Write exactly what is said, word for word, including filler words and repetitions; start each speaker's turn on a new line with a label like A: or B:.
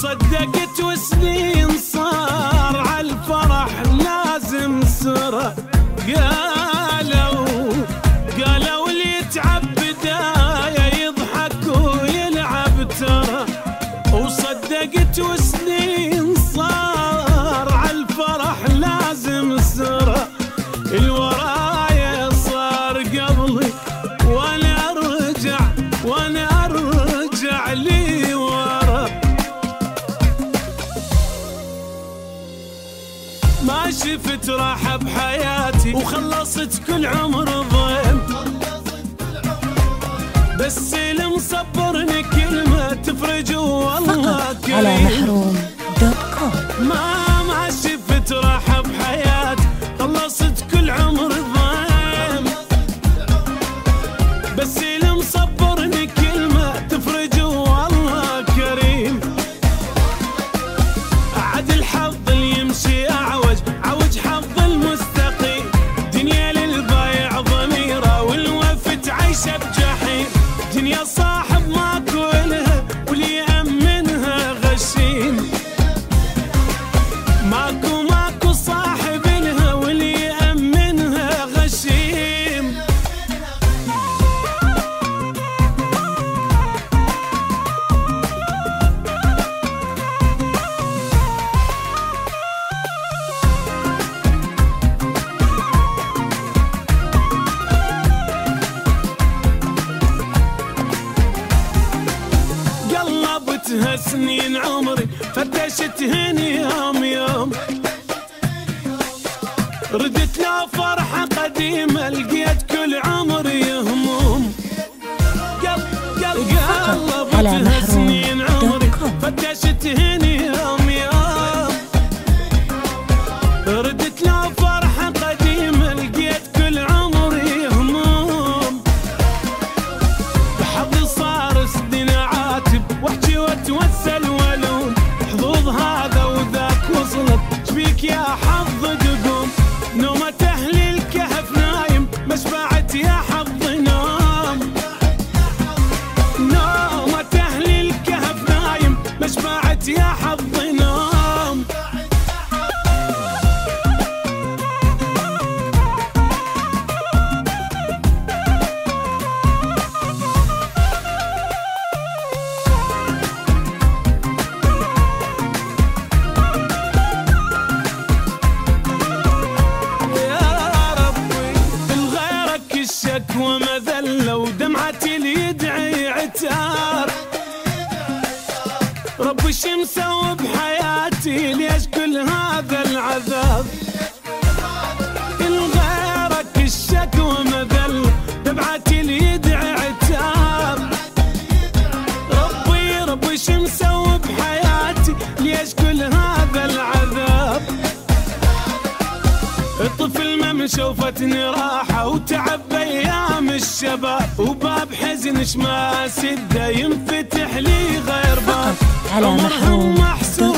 A: وصدقت وسنين صار عالفرح لازم سرى. قالوا قالوا اللي يتعب بداية يضحك ويلعب ترى. وصدقت وسنين صار عالفرح لازم سرى. الورايا صار قبلي وانا ارجع وانا ارجع لي ورا. ما شفت راحة بحياتي وخلصت كل عمر ضيم، بس اللي مصبرني كلمة تفرج والله كريم.
B: على محروم دوت كوم.
A: ما ما شفت راحة بحياتي خلصت كل عمر ضيم، بس اللي مصبرني كلمة تفرج والله كريم. عاد الحظ اللي يمشي أعوج عوج حظ المستقيم. دنيا للبايع ضميره والوفد عيشه بجحيم. دنيا صاحب ماكو لها واللي يأمنها غشيم. ماكو ماكو صاحب لها واللي يأمنها غشيم. قلبتها سنين عمري فتشتهني يوم يوم. ردت له فرحة قديمة لقيت كل عمري هموم. قلبتها سنين عمري فتشتهني يوم يوم. ردت له فرحة قديمة لقيت كل عمري هموم. بحظي صار سنين عاتب واحكي واتوسل والوم. حظوظ هذا وذاك وصلت شبيك يا حظ تقوم. نومة أهل الكهف نايم مشبعت يا حظ نوم. نومة أهل الكهف نايم مشبعت يا حظ نوم. شكوى مذلة ودمعتي اللي يدعي عتاب. ربي شي مسوي بحياتي ليش كل هذا العذاب. الغيرك الشكوى مذلة دمعتي اللي يدعي عتاب. ربي ربي شي مسوي بحياتي ليش كل هذا العذاب. الطفل ما من شوفتني راحة وتعب بأيام الشباب. وباب حزن شما سده ينفتح لي غير باب.
B: على محروم.